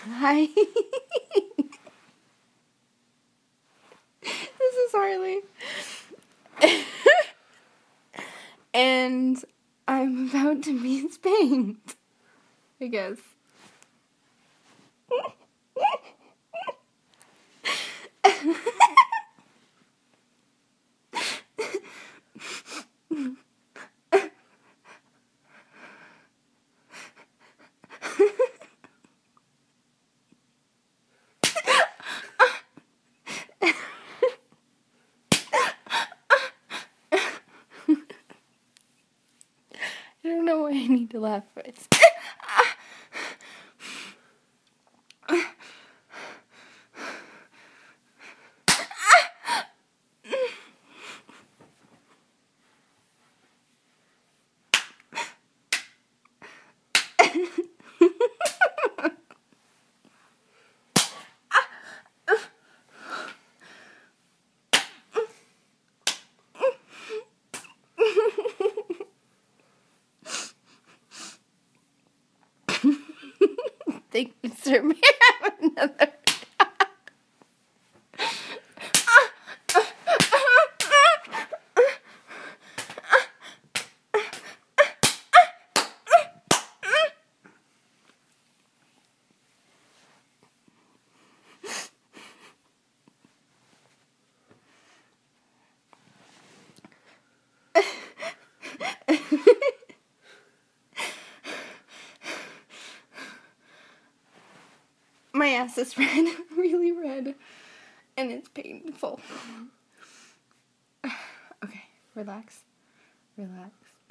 Hi. This is Harley. And I'm about to be spanked, I guess. I don't know why I need to laugh, but it's... Thank you, sir. May I have another? My ass is red, really red, and it's painful. Okay, relax. Relax.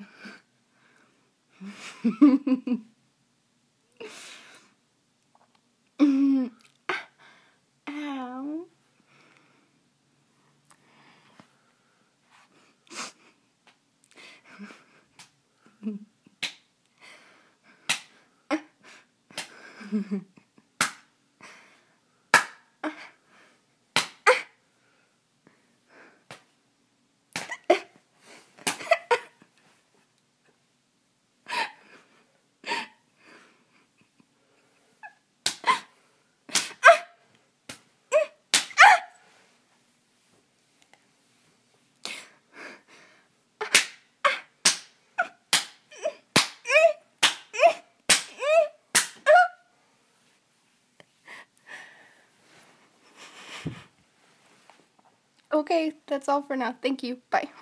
Ow. Okay, that's all for now. Thank you. Bye.